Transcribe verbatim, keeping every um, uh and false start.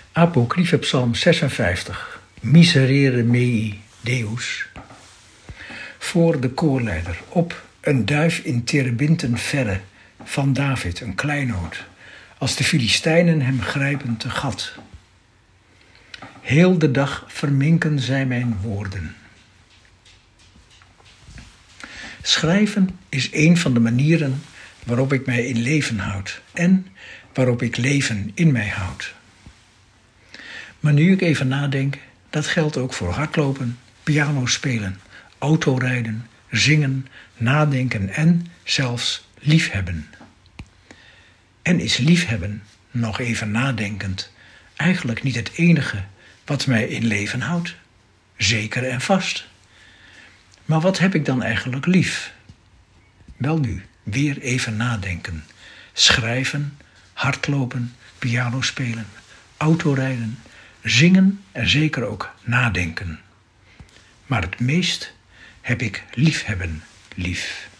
Apocryphe Psalm zesenvijftig. Miserere mei Deus. Voor de koorleider op een duif in terebinten verre van David, een kleinood, als de Filistijnen hem grijpen te gat. Heel de dag verminken zij mijn woorden. Schrijven is een van de manieren waarop ik mij in leven houd en waarop ik leven in mij houd. Maar nu ik even nadenk, dat geldt ook voor hardlopen, piano spelen, autorijden, zingen, nadenken en zelfs liefhebben. En is liefhebben, nog even nadenkend, eigenlijk niet het enige wat mij in leven houdt? Zeker en vast. Maar wat heb ik dan eigenlijk lief? Welnu, weer even nadenken. Schrijven, hardlopen, piano spelen, autorijden, zingen en zeker ook nadenken. Maar het meest heb ik liefhebben lief.